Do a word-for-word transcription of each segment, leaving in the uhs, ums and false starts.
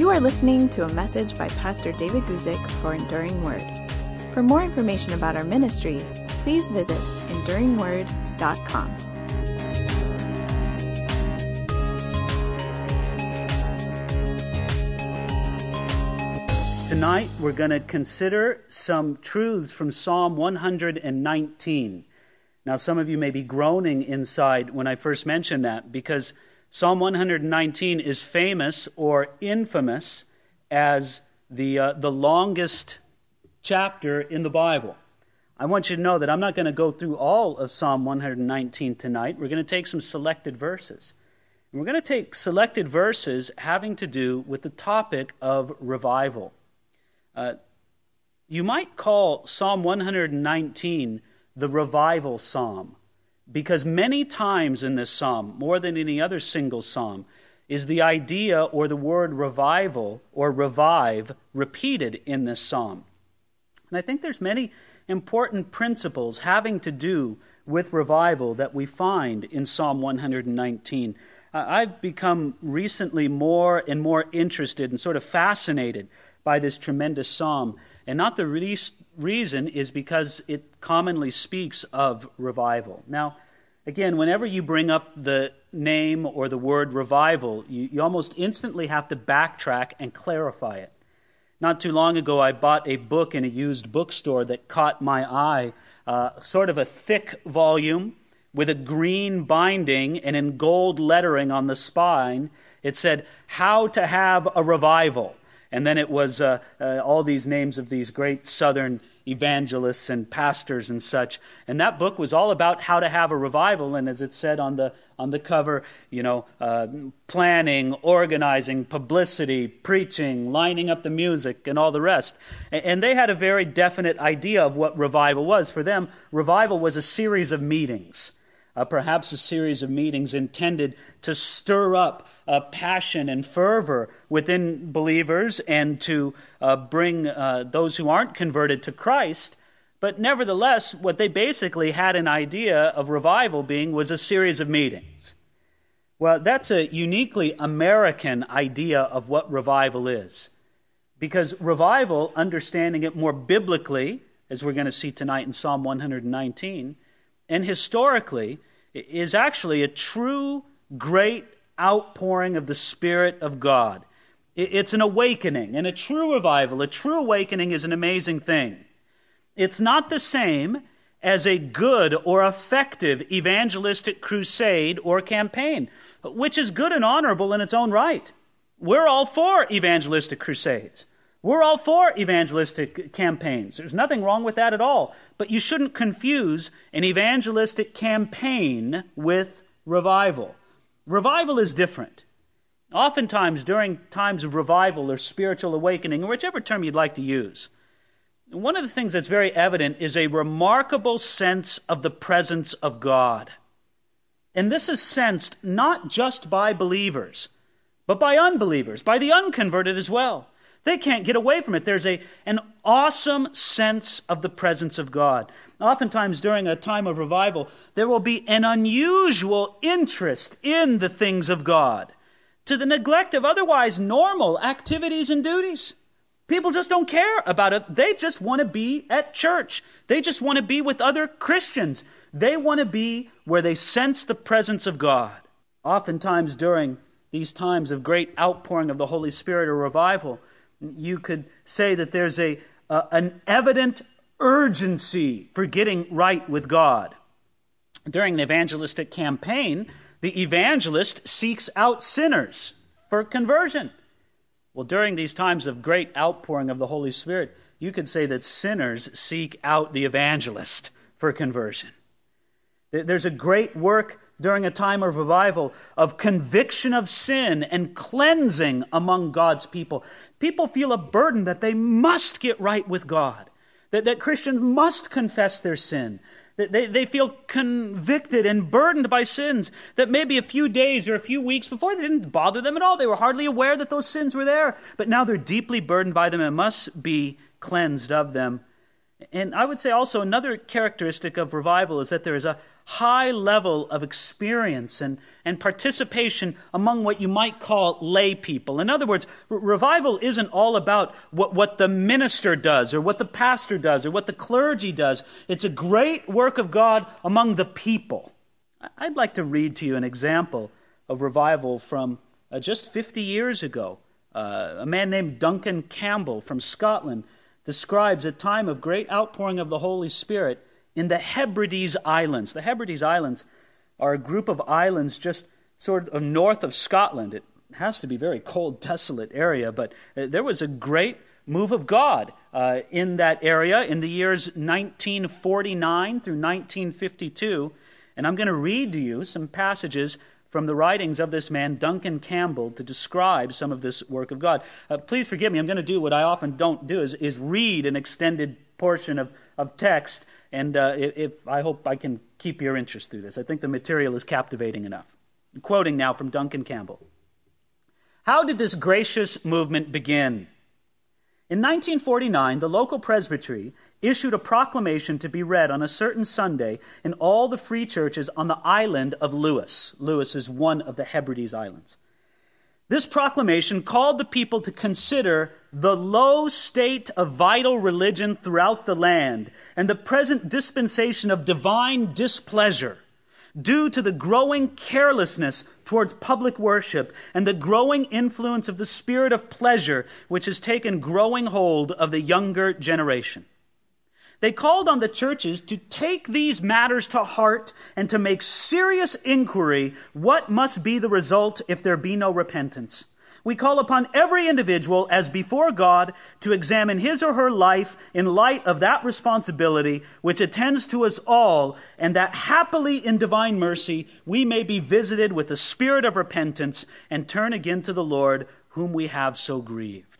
You are listening to a message by Pastor David Guzik for Enduring Word. For more information about our ministry, please visit enduring word dot com. Tonight, we're going to consider some truths from Psalm one hundred nineteen. Now, some of you may be groaning inside when I first mentioned that, because Psalm one hundred nineteen is famous or infamous as the uh, the longest chapter in the Bible. I want you to know that I'm not going to go through all of Psalm one hundred nineteen tonight. We're going to take some selected verses. And we're going to take selected verses having to do with the topic of revival. Uh, you might call Psalm one hundred nineteen the revival psalm, because many times in this psalm, more than any other single psalm, is the idea or the word revival or revive repeated in this psalm. And I think there's many important principles having to do with revival that we find in Psalm one hundred nineteen. Uh, I've become recently more and more interested and sort of fascinated by this tremendous psalm. And not the least reason is because it commonly speaks of revival. Now, again, whenever you bring up the name or the word revival, you, you almost instantly have to backtrack and clarify it. Not too long ago, I bought a book in a used bookstore that caught my eye, uh, sort of a thick volume with a green binding, and in gold lettering on the spine, it said, "How to Have a Revival." And then it was uh, uh, all these names of these great Southern evangelists and pastors and such. And that book was all about how to have a revival. And as it said on the on the cover, you know, uh, planning, organizing, publicity, preaching, lining up the music, and all the rest. And, and they had a very definite idea of what revival was. For them, revival was a series of meetings, uh, perhaps a series of meetings intended to stir up Uh, passion and fervor within believers and to uh, bring uh, those who aren't converted to Christ. But nevertheless, what they basically had an idea of revival being was a series of meetings. Well, that's a uniquely American idea of what revival is. Because revival, understanding it more biblically, as we're going to see tonight in Psalm one hundred nineteen, and historically, is actually a true, great outpouring of the Spirit of God. It's an awakening, and a true revival, a true awakening is an amazing thing. It's not the same as a good or effective evangelistic crusade or campaign, which is good and honorable in its own right. We're all for evangelistic crusades. We're all for evangelistic campaigns. There's nothing wrong with that at all. But you shouldn't confuse an evangelistic campaign with revival. Revival is different. Oftentimes, during times of revival or spiritual awakening, or whichever term you'd like to use, one of the things that's very evident is a remarkable sense of the presence of God. And this is sensed not just by believers, but by unbelievers, by the unconverted as well. They can't get away from it. There's a, an awesome sense of the presence of God. Oftentimes during a time of revival, there will be an unusual interest in the things of God, to the neglect of otherwise normal activities and duties. People just don't care about it. They just want to be at church. They just want to be with other Christians. They want to be where they sense the presence of God. Oftentimes during these times of great outpouring of the Holy Spirit or revival, you could say that there's a uh, an evident urgency for getting right with God. During an evangelistic campaign, the evangelist seeks out sinners for conversion. Well, during these times of great outpouring of the Holy Spirit, you could say that sinners seek out the evangelist for conversion. There's a great work during a time of revival of conviction of sin and cleansing among God's people. People feel a burden that they must get right with God. That, that Christians must confess their sin. That they, they feel convicted and burdened by sins that maybe a few days or a few weeks before they didn't bother them at all. They were hardly aware that those sins were there. But now they're deeply burdened by them and must be cleansed of them. And I would say also another characteristic of revival is that there is a high level of experience and, and participation among what you might call lay people. In other words, r- revival isn't all about what, what the minister does or what the pastor does or what the clergy does. It's a great work of God among the people. I'd like to read to you an example of revival from uh, just fifty years ago. Uh, a man named Duncan Campbell from Scotland describes a time of great outpouring of the Holy Spirit in the Hebrides Islands. The Hebrides Islands are a group of islands just sort of north of Scotland. It has to be a very cold, desolate area, but there was a great move of God uh, in that area in the years nineteen forty-nine through nineteen fifty-two. And I'm going to read to you some passages from the writings of this man, Duncan Campbell, to describe some of this work of God. Uh, please forgive me, I'm going to do what I often don't do, is, is read an extended portion of, of text, and uh, if, if I hope I can keep your interest through this. I think the material is captivating enough. I'm quoting now from Duncan Campbell. How did this gracious movement begin? In nineteen forty-nine, the local presbytery issued a proclamation to be read on a certain Sunday in all the free churches on the island of Lewis. Lewis is one of the Hebrides Islands. This proclamation called the people to consider the low state of vital religion throughout the land and the present dispensation of divine displeasure due to the growing carelessness towards public worship and the growing influence of the spirit of pleasure which has taken growing hold of the younger generation. They called on the churches to take these matters to heart and to make serious inquiry what must be the result if there be no repentance. We call upon every individual as before God to examine his or her life in light of that responsibility which attends to us all, and that happily in divine mercy we may be visited with the spirit of repentance and turn again to the Lord whom we have so grieved.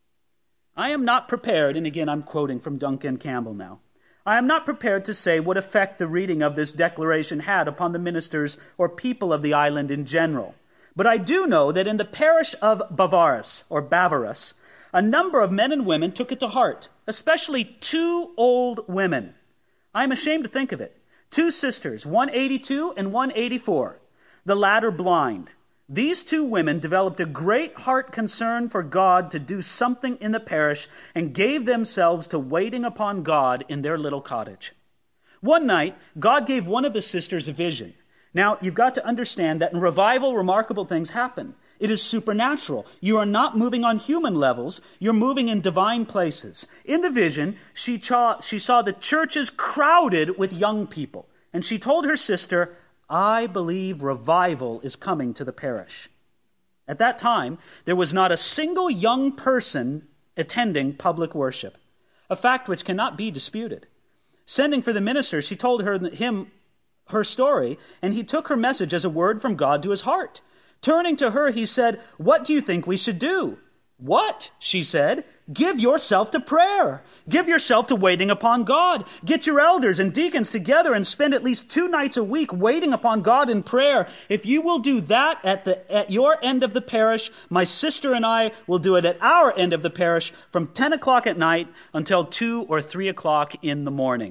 I am not prepared, and again I'm quoting from Duncan Campbell now, I am not prepared to say what effect the reading of this declaration had upon the ministers or people of the island in general. But I do know that in the parish of Bavarus, or Bavarus, a number of men and women took it to heart, especially two old women. I am ashamed to think of it. Two sisters, one eighty-two and one eighty-four, the latter blind. These two women developed a great heart concern for God to do something in the parish and gave themselves to waiting upon God in their little cottage. One night, God gave one of the sisters a vision. Now, you've got to understand that in revival, remarkable things happen. It is supernatural. You are not moving on human levels. You're moving in divine places. In the vision, she saw, she saw the churches crowded with young people. And she told her sister, I believe revival is coming to the parish. At that time, there was not a single young person attending public worship, a fact which cannot be disputed. Sending for the minister, she told her, him her story, and he took her message as a word from God to his heart. Turning to her, he said, what do you think we should do? What? She said, give yourself to prayer. Give yourself to waiting upon God. Get your elders and deacons together and spend at least two nights a week waiting upon God in prayer. If you will do that at the at your end of the parish, my sister and I will do it at our end of the parish from ten o'clock at night until two or three o'clock in the morning.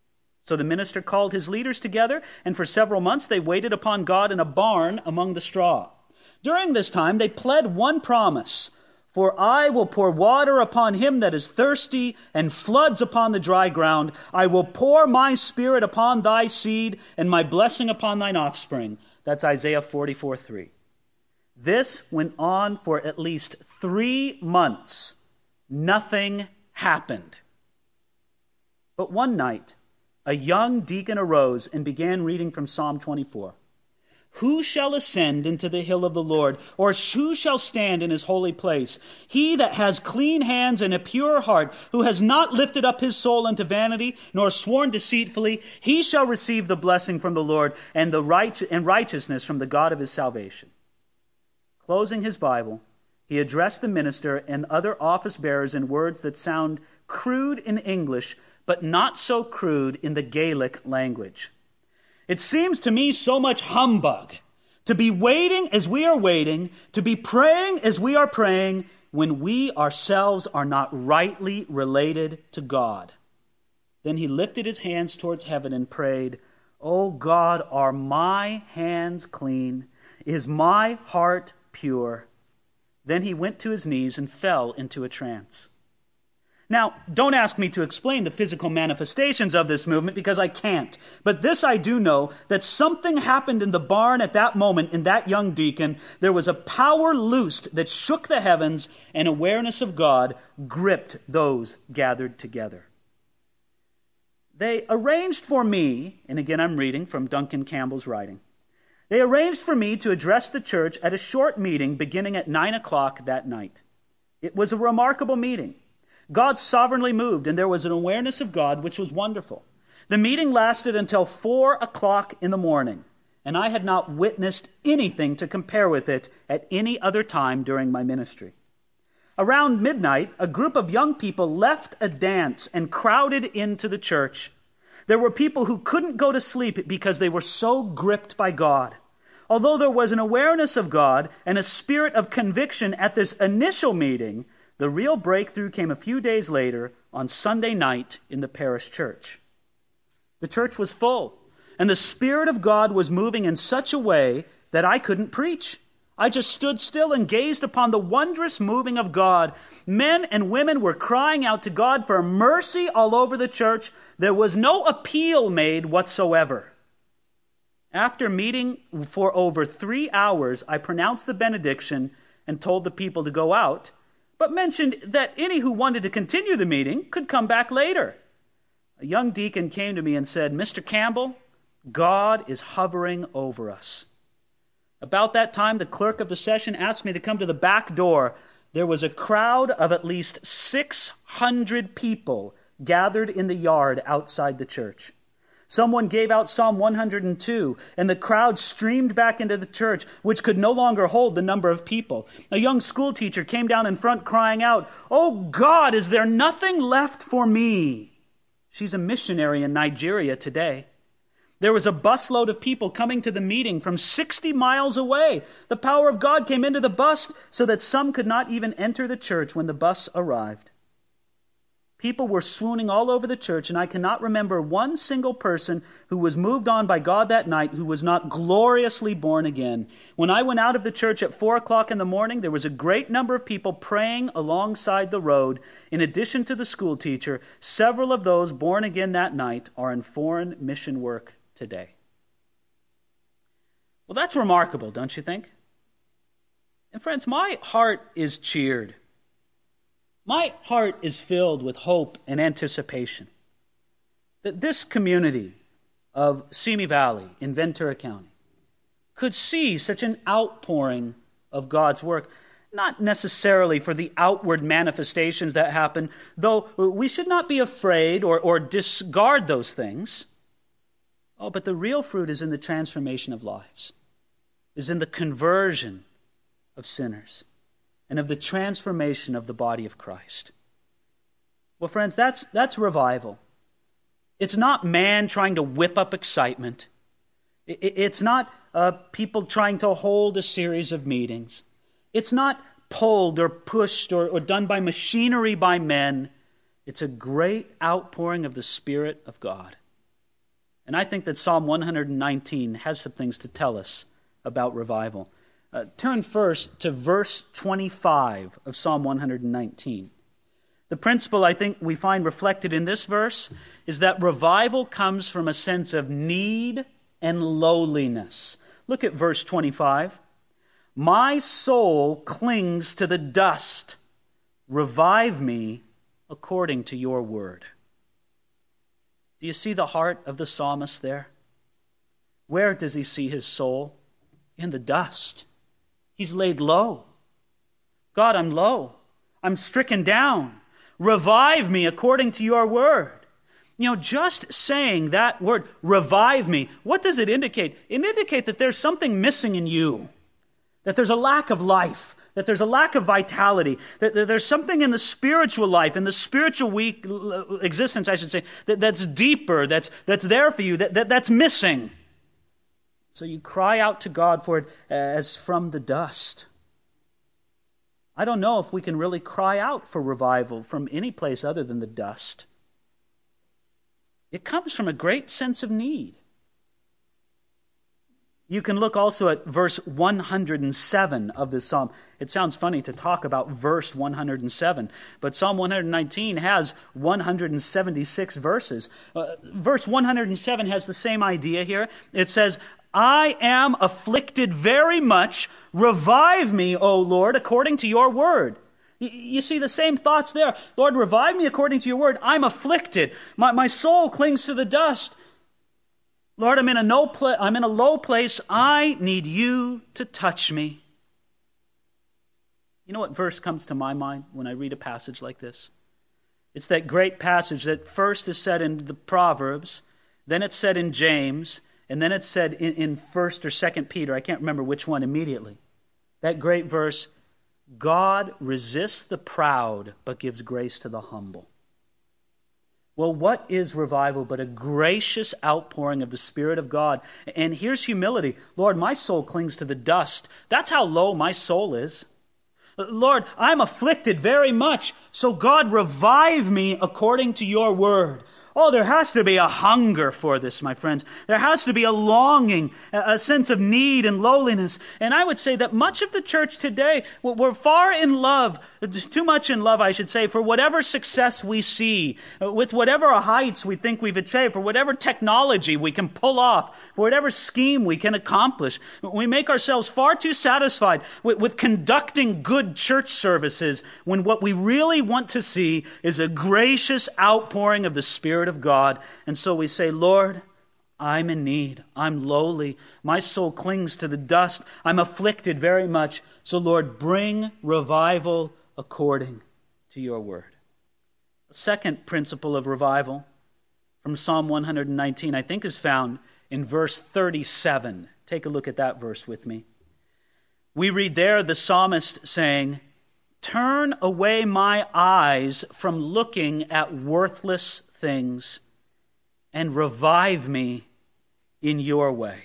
So the minister called his leaders together, and for several months they waited upon God in a barn among the straw. During this time they pled one promise, for I will pour water upon him that is thirsty, and floods upon the dry ground. I will pour my spirit upon thy seed, and my blessing upon thine offspring. That's Isaiah forty-four three. This went on for at least three months. Nothing happened. But one night, a young deacon arose and began reading from Psalm twenty-four. Who shall ascend into the hill of the Lord, or who shall stand in his holy place? He that has clean hands and a pure heart, who has not lifted up his soul unto vanity, nor sworn deceitfully, he shall receive the blessing from the Lord and the right and righteousness from the God of his salvation. Closing his Bible, he addressed the minister and other office bearers in words that sound crude in English, but not so crude in the Gaelic language. It seems to me so much humbug to be waiting as we are waiting, to be praying as we are praying, when we ourselves are not rightly related to God. Then he lifted his hands towards heaven and prayed, "O God, are my hands clean? Is my heart pure?" Then he went to his knees and fell into a trance. Now, don't ask me to explain the physical manifestations of this movement because I can't. But this I do know, that something happened in the barn at that moment in that young deacon. There was a power loosed that shook the heavens, and awareness of God gripped those gathered together. They arranged for me, and again I'm reading from Duncan Campbell's writing, they arranged for me to address the church at a short meeting beginning at nine o'clock that night. It was a remarkable meeting. God sovereignly moved, and there was an awareness of God which was wonderful. The meeting lasted until four o'clock in the morning, and I had not witnessed anything to compare with it at any other time during my ministry. Around midnight, a group of young people left a dance and crowded into the church. There were people who couldn't go to sleep because they were so gripped by God. Although there was an awareness of God and a spirit of conviction at this initial meeting, the real breakthrough came a few days later on Sunday night in the parish church. The church was full, and the Spirit of God was moving in such a way that I couldn't preach. I just stood still and gazed upon the wondrous moving of God. Men and women were crying out to God for mercy all over the church. There was no appeal made whatsoever. After meeting for over three hours, I pronounced the benediction and told the people to go out, but mentioned that any who wanted to continue the meeting could come back later. A young deacon came to me and said, "Mister Campbell, God is hovering over us." About that time, the clerk of the session asked me to come to the back door. There was a crowd of at least six hundred people gathered in the yard outside the church. Someone gave out Psalm one hundred two, and the crowd streamed back into the church, which could no longer hold the number of people. A young school teacher came down in front crying out, "Oh God, is there nothing left for me?" She's a missionary in Nigeria today. There was a busload of people coming to the meeting from sixty miles away. The power of God came into the bus so that some could not even enter the church when the bus arrived. People were swooning all over the church, and I cannot remember one single person who was moved on by God that night who was not gloriously born again. When I went out of the church at four o'clock in the morning, there was a great number of people praying alongside the road. In addition to the school teacher, several of those born again that night are in foreign mission work today. Well, that's remarkable, don't you think? And friends, my heart is cheered. My heart is filled with hope and anticipation that this community of Simi Valley in Ventura County could see such an outpouring of God's work, not necessarily for the outward manifestations that happen, though we should not be afraid or, or discard those things. Oh, but the real fruit is in the transformation of lives, is in the conversion of sinners, and of the transformation of the body of Christ. Well, friends, that's that's revival. It's not man trying to whip up excitement. It, it, it's not uh, people trying to hold a series of meetings. It's not pulled or pushed or, or done by machinery by men. It's a great outpouring of the Spirit of God. And I think that Psalm one hundred nineteen has some things to tell us about revival. Uh, turn first to verse twenty-five of Psalm one hundred nineteen. The principle I think we find reflected in this verse is that revival comes from a sense of need and lowliness. Look at verse twenty-five. "My soul clings to the dust. Revive me according to your word." Do you see the heart of the psalmist there? Where does he see his soul? In the dust. He's laid low. God, I'm low. I'm stricken down. Revive me according to your word. You know, just saying that word, revive me, what does it indicate? It indicates that there's something missing in you, that there's a lack of life, that there's a lack of vitality, that there's something in the spiritual life, in the spiritual weak existence, I should say, that, that's deeper, that's, that's there for you, that, that, that's missing. So you cry out to God for it as from the dust. I don't know if we can really cry out for revival from any place other than the dust. It comes from a great sense of need. You can look also at verse one hundred seven of this psalm. It sounds funny to talk about verse one hundred seven, but Psalm one hundred nineteen has one hundred seventy-six verses. Uh, verse one hundred seven has the same idea here. It says, I am afflicted very much. Revive me, O Lord, according to your word. Y- you see the same thoughts there. Lord, revive me according to your word. I'm afflicted. My, my soul clings to the dust. Lord, I'm in a no pla- I'm in a low place. I need you to touch me. You know what verse comes to my mind when I read a passage like this? It's that great passage that first is said in the Proverbs, then it's said in James, and then it's said in, in First or Second Peter. I can't remember which one immediately. That great verse, God resists the proud, but gives grace to the humble. Well, what is revival but a gracious outpouring of the Spirit of God? And here's humility. Lord, my soul clings to the dust. That's how low my soul is. Lord, I'm afflicted very much, so God, revive me according to your word. Oh, there has to be a hunger for this, my friends. There has to be a longing, a sense of need and lowliness. And I would say that much of the church today, we're far in love, too much in love, I should say, for whatever success we see, with whatever heights we think we've achieved, for whatever technology we can pull off, for whatever scheme we can accomplish. We make ourselves far too satisfied with, with conducting good church services when what we really want to see is a gracious outpouring of the Spirit of God. And so we say, Lord, I'm in need. I'm lowly. My soul clings to the dust. I'm afflicted very much. So Lord, bring revival according to your word. The second principle of revival from Psalm one hundred nineteen, I think, is found in verse thirty-seven. Take a look at that verse with me. We read there the psalmist saying, turn away my eyes from looking at worthless things and revive me in your way.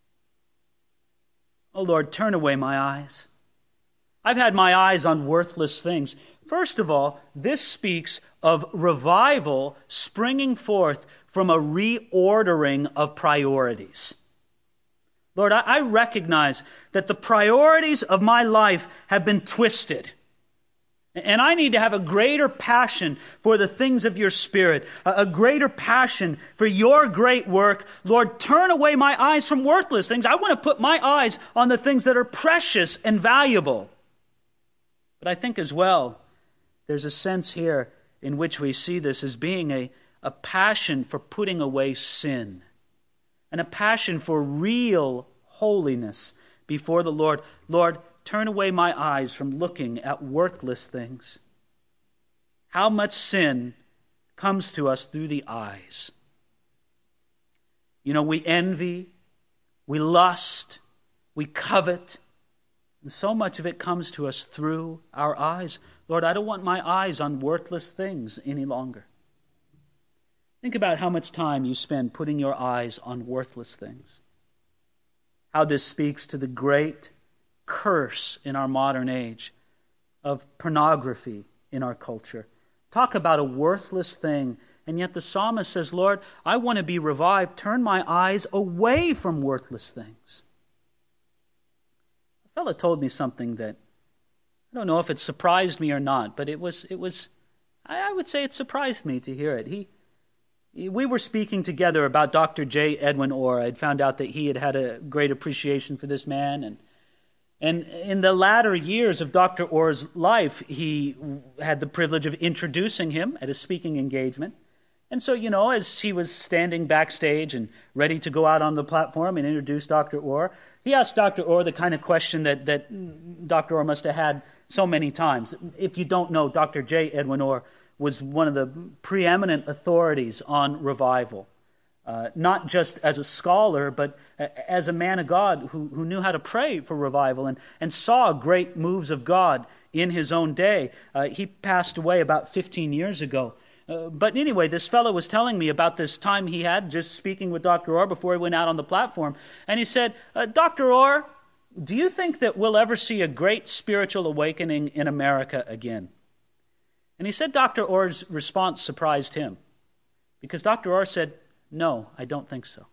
Oh Lord, turn away my eyes. I've had my eyes on worthless things. First of all, this speaks of revival springing forth from a reordering of priorities. Lord, I recognize that the priorities of my life have been twisted. And I need to have a greater passion for the things of your Spirit, a greater passion for your great work. Lord, turn away my eyes from worthless things. I want to put my eyes on the things that are precious and valuable. But I think as well, there's a sense here in which we see this as being a, a passion for putting away sin and a passion for real holiness before the Lord. Lord, turn away my eyes from looking at worthless things. How much sin comes to us through the eyes. You know, we envy, we lust, we covet, and so much of it comes to us through our eyes. Lord, I don't want my eyes on worthless things any longer. Think about how much time you spend putting your eyes on worthless things. How this speaks to the great curse in our modern age of pornography in our culture. Talk about a worthless thing, and yet the psalmist says, Lord, I want to be revived. Turn my eyes away from worthless things. A fellow told me something that I don't know if it surprised me or not, but it was, it was, I would say it surprised me to hear it. He We were speaking together about Doctor J. Edwin Orr. I'd found out that he had had a great appreciation for this man, and And in the latter years of Doctor Orr's life, he had the privilege of introducing him at a speaking engagement. And so, you know, as he was standing backstage and ready to go out on the platform and introduce Doctor Orr, he asked Doctor Orr the kind of question that, that Doctor Orr must have had so many times. If you don't know, Doctor J. Edwin Orr was one of the preeminent authorities on revival. Uh, not just as a scholar, but as a man of God who, who knew how to pray for revival and, and saw great moves of God in his own day. Uh, he passed away about fifteen years ago. Uh, but anyway, this fellow was telling me about this time he had just speaking with Doctor Orr before he went out on the platform. And he said, uh, Doctor Orr, do you think that we'll ever see a great spiritual awakening in America again? And he said Doctor Orr's response surprised him. Because Doctor Orr said, no, I don't think so.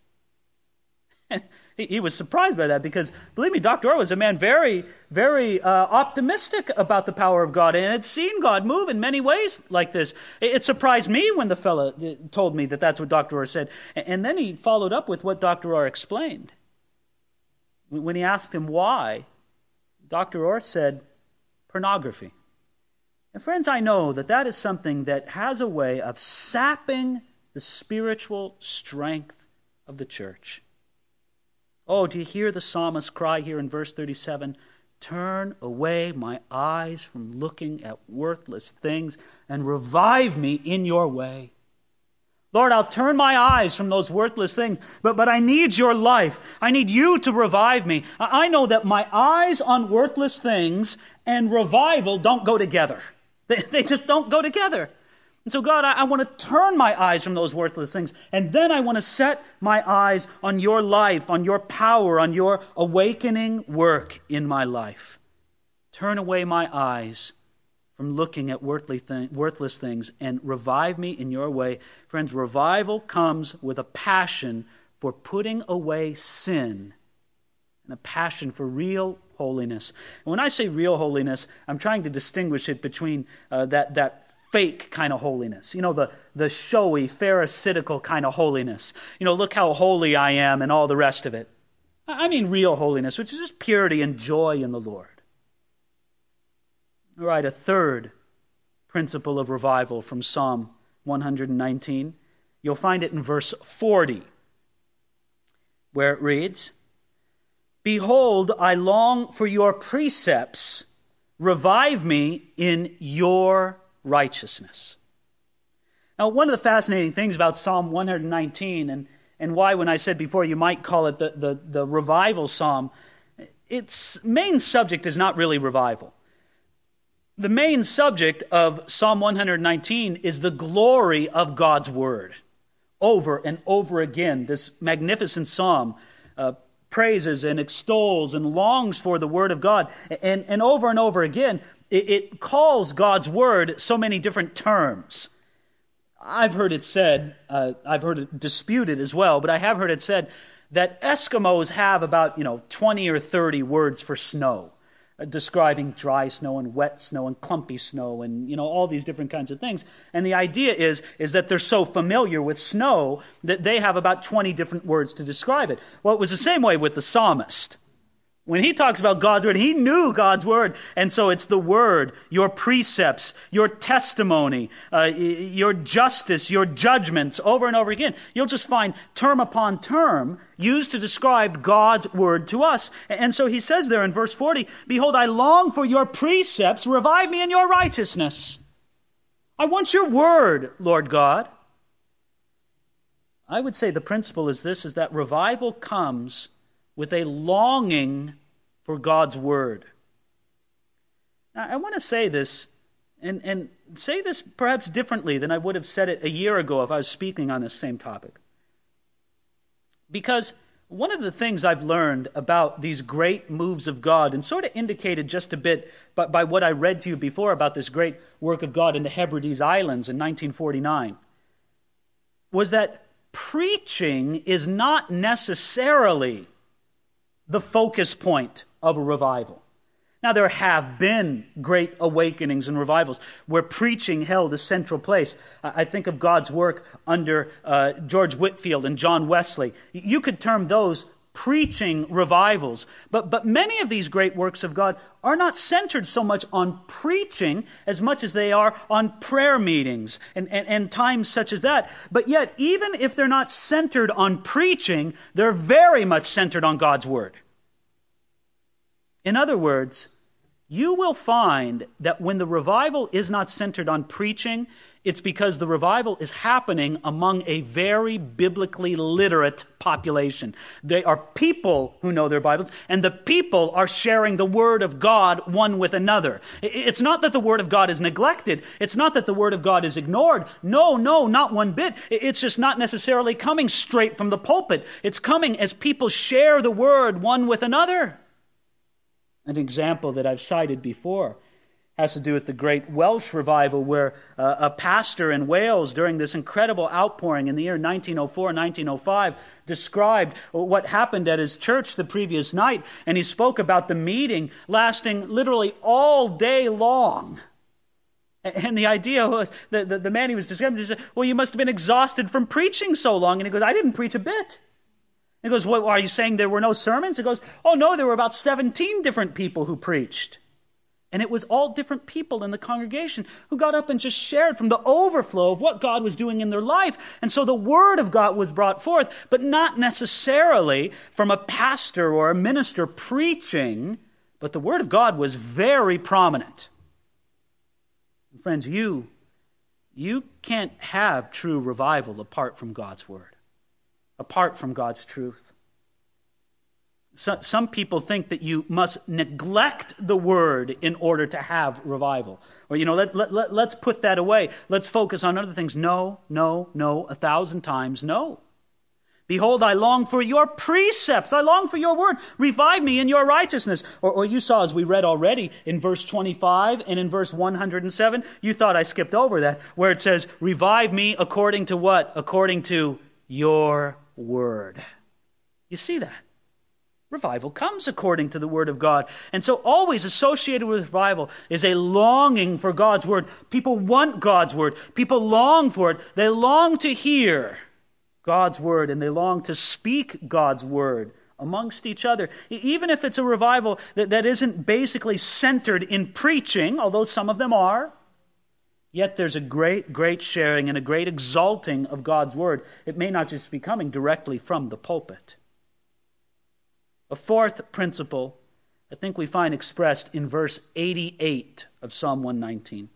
He was surprised by that because, believe me, Doctor Orr was a man very, very uh, optimistic about the power of God and had seen God move in many ways like this. It surprised me when the fellow told me that that's what Doctor Orr said. And then he followed up with what Doctor Orr explained. When he asked him why, Doctor Orr said, pornography. And friends, I know that that is something that has a way of sapping the spiritual strength of the church. Oh, do you hear the psalmist cry here in verse thirty-seven? Turn away my eyes from looking at worthless things and revive me in your way. Lord, I'll turn my eyes from those worthless things, but, but I need your life. I need you to revive me. I know that my eyes on worthless things and revival don't go together. They, they just don't go together. And so, God, I, I want to turn my eyes from those worthless things, and then I want to set my eyes on your life, on your power, on your awakening work in my life. Turn away my eyes from looking at worthless things and revive me in your way. Friends, revival comes with a passion for putting away sin and a passion for real holiness. And when I say real holiness, I'm trying to distinguish it between uh, that that fake kind of holiness. You know, the, the showy, pharisaical kind of holiness. You know, look how holy I am and all the rest of it. I mean real holiness, which is just purity and joy in the Lord. All right, a third principle of revival from Psalm one nineteen. You'll find it in verse forty, where it reads, Behold, I long for your precepts. Revive me in your righteousness. Now, one of the fascinating things about Psalm one nineteen, and, and why when I said before you might call it the, the, the revival psalm, its main subject is not really revival. The main subject of Psalm one nineteen is the glory of God's word. Over and over again, this magnificent psalm uh, praises and extols and longs for the word of God. And, and over and over again, it, it calls God's word so many different terms. I've heard it said, uh, I've heard it disputed as well, but I have heard it said that Eskimos have about, you know, twenty or thirty words for snow, uh, describing dry snow and wet snow and clumpy snow and, you know, all these different kinds of things. And the idea is, is that they're so familiar with snow that they have about twenty different words to describe it. Well, it was the same way with the psalmist. When he talks about God's word, he knew God's word. And so it's the word, your precepts, your testimony, uh, your justice, your judgments, over and over again. You'll just find term upon term used to describe God's word to us. And so he says there in verse forty, Behold, I long for your precepts, revive me in your righteousness. I want your word, Lord God. I would say the principle is this, is that revival comes with a longing for God's word. Now, I want to say this, and, and say this perhaps differently than I would have said it a year ago if I was speaking on this same topic. Because one of the things I've learned about these great moves of God, and sort of indicated just a bit by, by what I read to you before about this great work of God in the Hebrides Islands in nineteen forty-nine, was that preaching is not necessarily the focus point of a revival. Now, there have been great awakenings and revivals where preaching held a central place. I think of God's work under uh, George Whitefield and John Wesley. You could term those preaching revivals. But, but many of these great works of God are not centered so much on preaching as much as they are on prayer meetings and, and, and times such as that. But yet, even if they're not centered on preaching, they're very much centered on God's word. In other words, you will find that when the revival is not centered on preaching, it's because the revival is happening among a very biblically literate population. They are people who know their Bibles, and the people are sharing the Word of God one with another. It's not that the Word of God is neglected. It's not that the Word of God is ignored. No, no, not one bit. It's just not necessarily coming straight from the pulpit. It's coming as people share the Word one with another. An example that I've cited before has to do with the Great Welsh Revival, where uh, a pastor in Wales during this incredible outpouring in the year nineteen oh four, nineteen oh five described what happened at his church the previous night, and he spoke about the meeting lasting literally all day long. And the idea was, the, the, the man he was describing, he said, well, you must have been exhausted from preaching so long. And he goes, I didn't preach a bit. He goes, what, are you saying there were no sermons? He goes, oh no, there were about seventeen different people who preached. And it was all different people in the congregation who got up and just shared from the overflow of what God was doing in their life. And so the word of God was brought forth, but not necessarily from a pastor or a minister preaching, but the word of God was very prominent. Friends, you, you can't have true revival apart from God's word, apart from God's truth. So, some people think that you must neglect the word in order to have revival. Or, you know, let, let, let, let's put that away. Let's focus on other things. No, no, no, a thousand times no. Behold, I long for your precepts. I long for your word. Revive me in your righteousness. Or, or you saw, as we read already in verse twenty-five and in verse one hundred seven, you thought I skipped over that, where it says, revive me according to what? According to your word. You see that? Revival comes according to the word of God. And so always associated with revival is a longing for God's word. People want God's word. People long for it. They long to hear God's word, and they long to speak God's word amongst each other. Even if it's a revival that, that isn't basically centered in preaching, although some of them are, yet there's a great, great sharing and a great exalting of God's word. It may not just be coming directly from the pulpit. A fourth principle I think we find expressed in verse eighty-eight of Psalm one nineteen.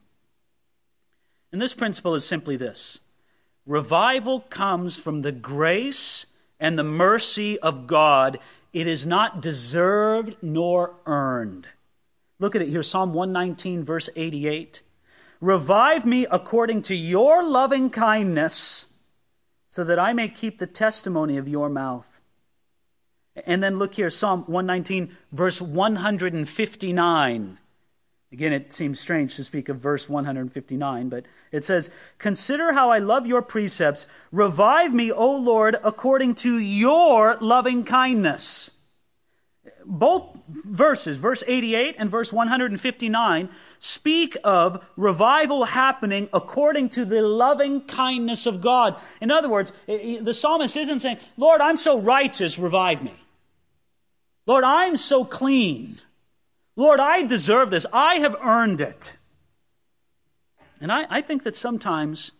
And this principle is simply this. Revival comes from the grace and the mercy of God. It is not deserved nor earned. Look at it here, Psalm one nineteen, verse eighty-eight. Revive me according to your loving kindness, so that I may keep the testimony of your mouth. And then look here, Psalm one nineteen, verse one hundred fifty-nine. Again, it seems strange to speak of verse one hundred fifty-nine, but it says, consider how I love your precepts. Revive me, O Lord, according to your loving kindness. Both verses, verse eighty-eight and verse one hundred fifty-nine, speak of revival happening according to the loving kindness of God. In other words, the psalmist isn't saying, Lord, I'm so righteous, revive me. Lord, I'm so clean. Lord, I deserve this. I have earned it. And I, I think that sometimes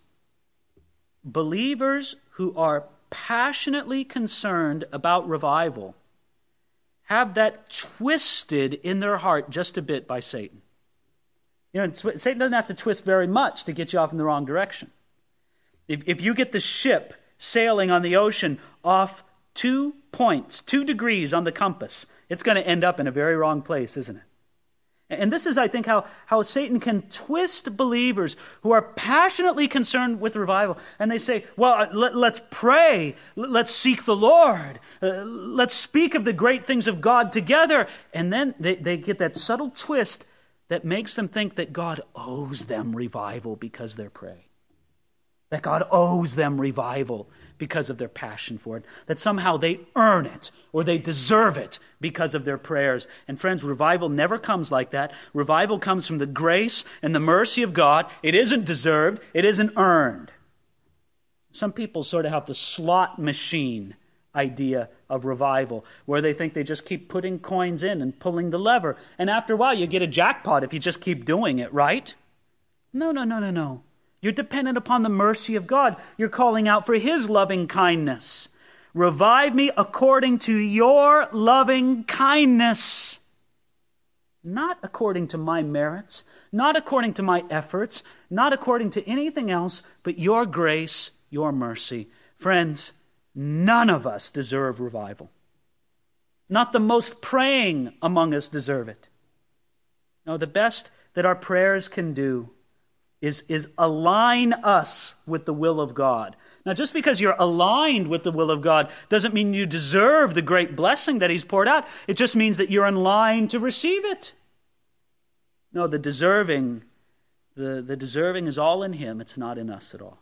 believers who are passionately concerned about revival have that twisted in their heart just a bit by Satan. You know, Satan doesn't have to twist very much to get you off in the wrong direction. If, if you get the ship sailing on the ocean off two points, two degrees on the compass, it's going to end up in a very wrong place, isn't it? And this is, I think, how, how Satan can twist believers who are passionately concerned with revival. And they say, well, let, let's pray. Let's seek the Lord. Uh, let's speak of the great things of God together. And then they, they get that subtle twist that makes them think that God owes them revival because they're praying. That God owes them revival because of their passion for it. That somehow they earn it or they deserve it because of their prayers. And friends, revival never comes like that. Revival comes from the grace and the mercy of God. It isn't deserved. It isn't earned. Some people sort of have the slot machine idea of revival, where they think they just keep putting coins in and pulling the lever. And after a while, you get a jackpot if you just keep doing it, right? No, no, no, no, no. You're dependent upon the mercy of God. You're calling out for His loving kindness. Revive me according to your loving kindness. Not according to my merits, not according to my efforts, not according to anything else, but your grace, your mercy. Friends, none of us deserve revival. Not the most praying among us deserve it. No, the best that our prayers can do is, is align us with the will of God. Now, just because you're aligned with the will of God doesn't mean you deserve the great blessing that He's poured out. It just means that you're in line to receive it. No, the deserving, the, the deserving is all in him. It's not in us at all.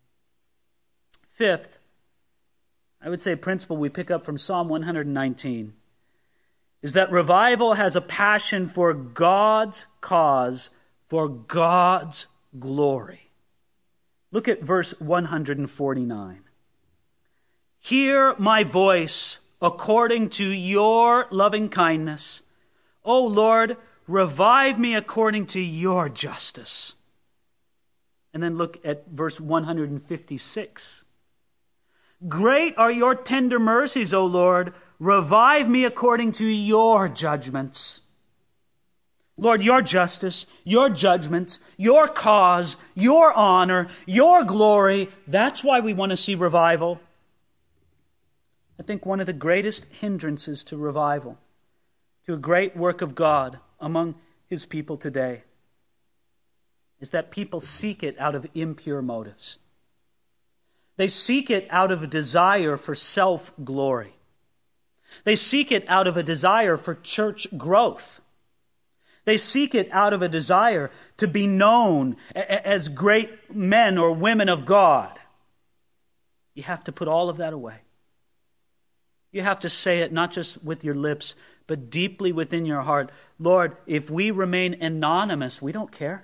Fifth, I would say a principle we pick up from Psalm one nineteen is that revival has a passion for God's cause, for God's glory. Look at verse one forty-nine. Hear my voice according to your loving kindness. O Lord, revive me according to your justice. And then look at verse one fifty-six. Great are your tender mercies, O Lord. Revive me according to your judgments. Lord, your justice, your judgments, your cause, your honor, your glory, that's why we want to see revival. I think one of the greatest hindrances to revival, to a great work of God among his people today, is that people seek it out of impure motives. They seek it out of a desire for self-glory. They seek it out of a desire for church growth. They seek it out of a desire to be known as great men or women of God. You have to put all of that away. You have to say it not just with your lips, but deeply within your heart. Lord, if we remain anonymous, we don't care.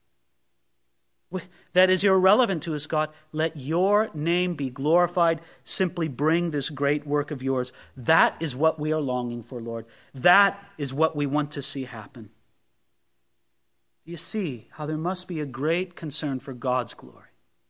That is irrelevant to us, God. Let your name be glorified. Simply bring this great work of yours. That is what we are longing for, Lord. That is what we want to see happen. Do you see how there must be a great concern for God's glory?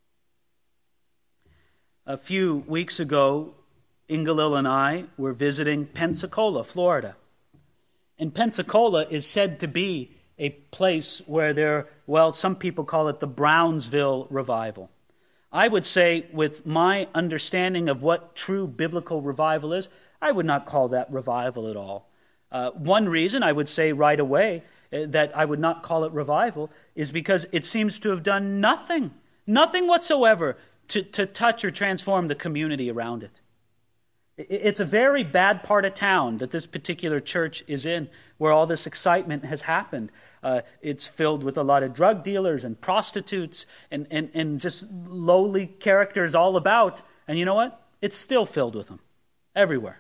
A few weeks ago, Ingalil and I were visiting Pensacola, Florida. And Pensacola is said to be a place where there, well, some people call it the Brownsville revival. I would say, with my understanding of what true biblical revival is, I would not call that revival at all. Uh, one reason I would say right away uh, that I would not call it revival is because it seems to have done nothing, nothing whatsoever to, to touch or transform the community around it. It's a very bad part of town that this particular church is in, where all this excitement has happened. Uh, it's filled with a lot of drug dealers and prostitutes and, and, and just lowly characters all about. And you know what? It's still filled with them everywhere.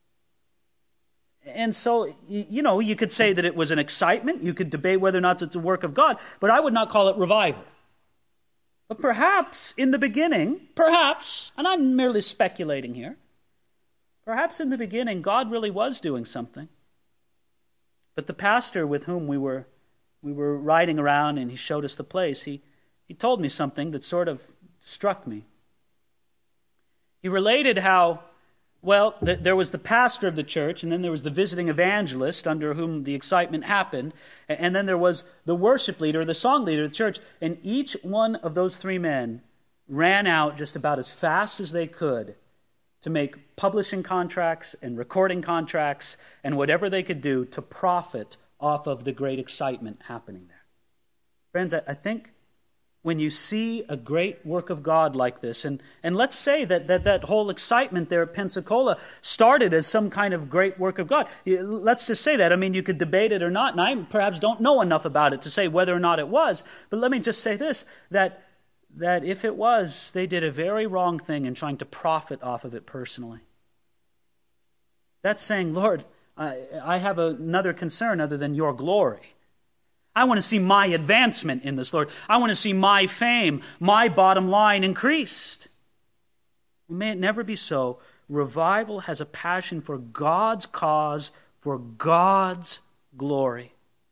And so, you know, you could say that it was an excitement. You could debate whether or not it's a work of God, but I would not call it revival. But perhaps in the beginning, perhaps, and I'm merely speculating here, perhaps in the beginning, God really was doing something. But the pastor with whom we were we were riding around and he showed us the place, he, he told me something that sort of struck me. He related how, well, th- there was the pastor of the church, and then there was the visiting evangelist under whom the excitement happened, and, and then there was the worship leader, the song leader of the church, and each one of those three men ran out just about as fast as they could to make publishing contracts and recording contracts and whatever they could do to profit off of the great excitement happening there. Friends, I, I think when you see a great work of God like this, and, and let's say that, that that whole excitement there at Pensacola started as some kind of great work of God. Let's just say that. I mean, you could debate it or not, and I perhaps don't know enough about it to say whether or not it was, but let me just say this, that that if it was, they did a very wrong thing in trying to profit off of it personally. That's saying, Lord, I, I have another concern other than your glory. I want to see my advancement in this, Lord. I want to see my fame, my bottom line increased. May it never be so. Revival has a passion for God's cause, for God's glory.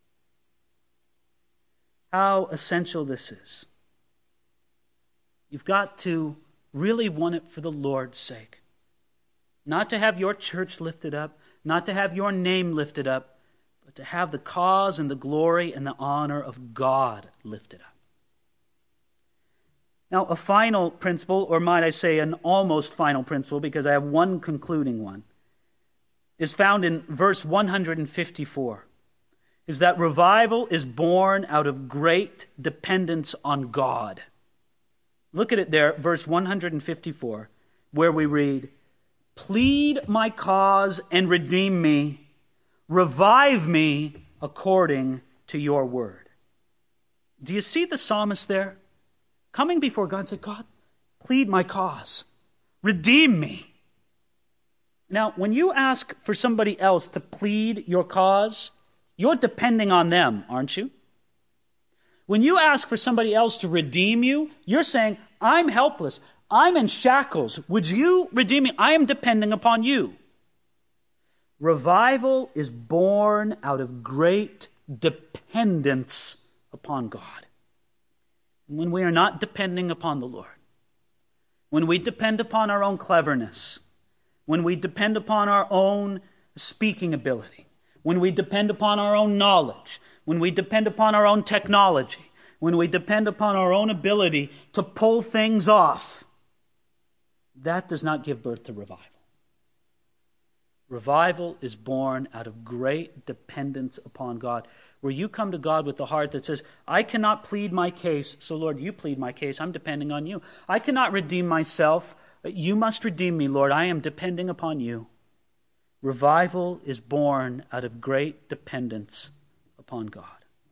How essential this is. You've got to really want it for the Lord's sake. Not to have your church lifted up, not to have your name lifted up, but to have the cause and the glory and the honor of God lifted up. Now, a final principle, or might I say an almost final principle, because I have one concluding one, is found in verse one fifty-four, is that revival is born out of great dependence on God. Look at it there, verse one fifty-four, where we read, "Plead my cause and redeem me. Revive me according to your word. Do you see the psalmist there? Coming before God and say, God, plead my cause. Redeem me. Now, when you ask for somebody else to plead your cause, you're depending on them, aren't you? When you ask for somebody else to redeem you, you're saying, I'm helpless. I'm in shackles. Would you redeem me? I am depending upon you. Revival is born out of great dependence upon God. When we are not depending upon the Lord, when we depend upon our own cleverness, when we depend upon our own speaking ability, when we depend upon our own knowledge, when we depend upon our own technology, when we depend upon our own ability to pull things off, that does not give birth to revival. Revival is born out of great dependence upon God, where you come to God with the heart that says, I cannot plead my case, so Lord, you plead my case. I'm depending on you. I cannot redeem myself. You must redeem me, Lord. I am depending upon you. Revival is born out of great dependence upon God.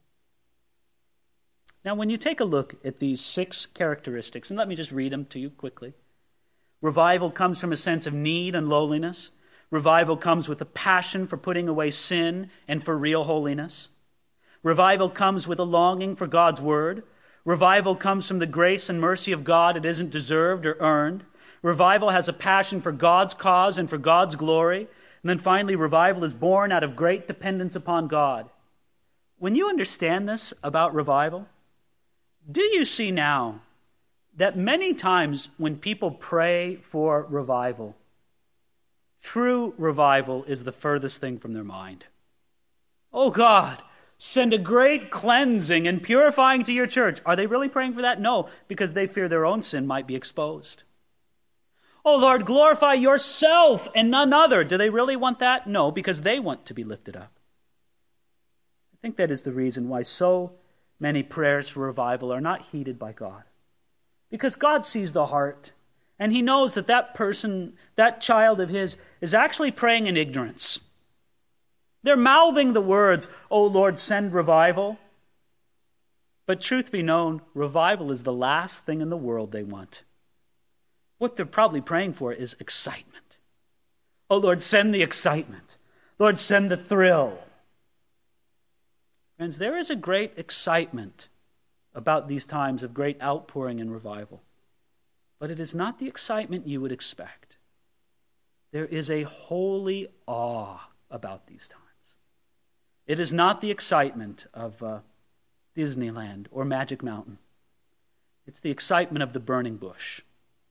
Now, when you take a look at these six characteristics, and let me just read them to you quickly. Revival comes from a sense of need and lowliness. Revival comes with a passion for putting away sin and for real holiness. Revival comes with a longing for God's word. Revival comes from the grace and mercy of God. It isn't deserved or earned. Revival has a passion for God's cause and for God's glory. And then finally, revival is born out of great dependence upon God. When you understand this about revival, do you see now that many times when people pray for revival, true revival is the furthest thing from their mind? Oh God, send a great cleansing and purifying to your church. Are they really praying for that? No, because they fear their own sin might be exposed. Oh Lord, glorify yourself and none other. Do they really want that? No, because they want to be lifted up. I think that is the reason why so many prayers for revival are not heeded by God. Because God sees the heart, and he knows that that person, that child of his, is actually praying in ignorance. They're mouthing the words, oh Lord, send revival. But truth be known, revival is the last thing in the world they want. What they're probably praying for is excitement. Oh Lord, send the excitement. Lord, send the thrill. Friends, there is a great excitement about these times of great outpouring and revival. But it is not the excitement you would expect. There is a holy awe about these times. It is not the excitement of uh, Disneyland or Magic Mountain. It's the excitement of the burning bush.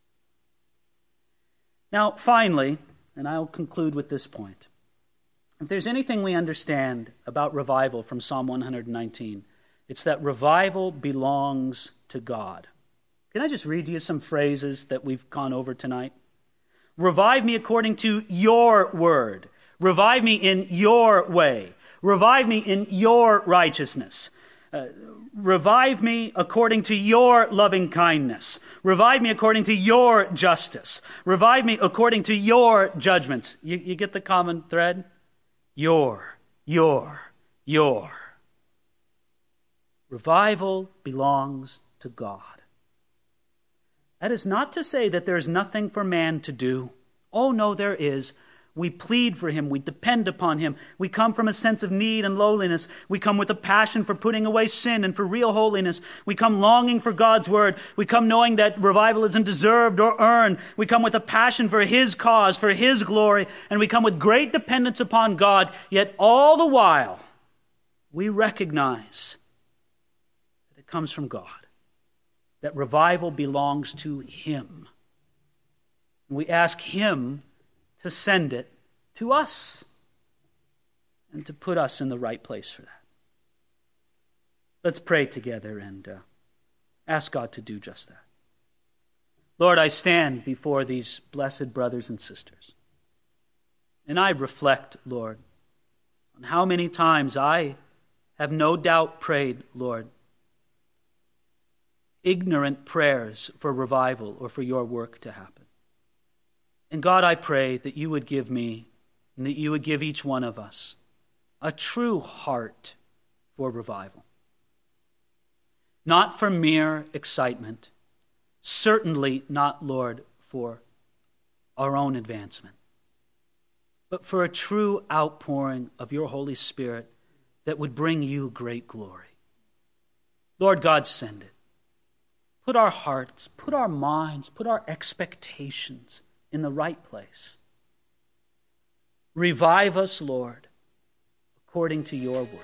Now, finally, and I'll conclude with this point. If there's anything we understand about revival from Psalm one nineteen, it's that revival belongs to God. Can I just read to you some phrases that we've gone over tonight? Revive me according to your word. Revive me in your way. Revive me in your righteousness. Uh, revive me according to your loving kindness. Revive me according to your justice. Revive me according to your judgments. You, you get the common thread? Your, your, your. Revival belongs to God. That is not to say that there is nothing for man to do. Oh no, there is. We plead for him. We depend upon him. We come from a sense of need and lowliness. We come with a passion for putting away sin and for real holiness. We come longing for God's word. We come knowing that revival isn't deserved or earned. We come with a passion for his cause, for his glory, and we come with great dependence upon God. Yet all the while, we recognize that it comes from God, that revival belongs to him. We ask him to send it to us and to put us in the right place for that. Let's pray together and uh, ask God to do just that. Lord, I stand before these blessed brothers and sisters, and I reflect, Lord, on how many times I have no doubt prayed, Lord, ignorant prayers for revival or for your work to happen. And God, I pray that you would give me and that you would give each one of us a true heart for revival. Not for mere excitement, certainly not, Lord, for our own advancement, but for a true outpouring of your Holy Spirit that would bring you great glory. Lord God, send it. Put our hearts, put our minds, put our expectations in the right place. Revive us, Lord, according to your word.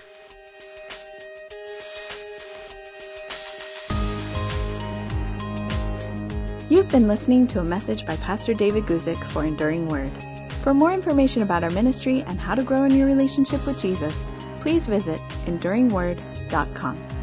You've been listening to a message by Pastor David Guzik for Enduring Word. For more information about our ministry and how to grow in your relationship with Jesus, please visit enduring word dot com.